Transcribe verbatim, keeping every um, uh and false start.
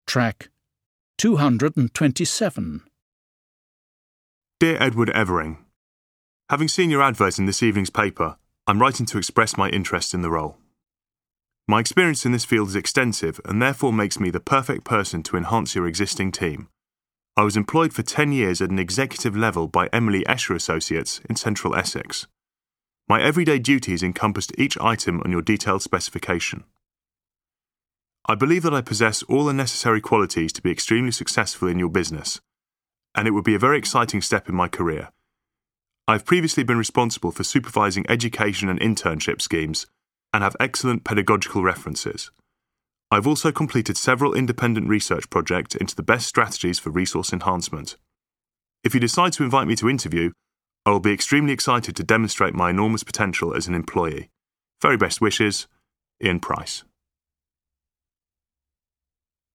Track two hundred twenty-seven. Dear Edward Evering, having seen your advert in this evening's paper, I'm writing to express my interest in the role. My experience in this field is extensive and therefore makes me the perfect person to enhance your existing team. I was employed for ten years at an executive level by Emily Escher Associates in Central Essex. My everyday duties encompassed each item on your detailed specification. I believe that I possess all the necessary qualities to be extremely successful in your business, and it would be a very exciting step in my career. I have previously been responsible for supervising education and internship schemes and have excellent pedagogical references. I have also completed several independent research projects into the best strategies for resource enhancement. If you decide to invite me to interview, I will be extremely excited to demonstrate my enormous potential as an employee. Very best wishes, Ian Price.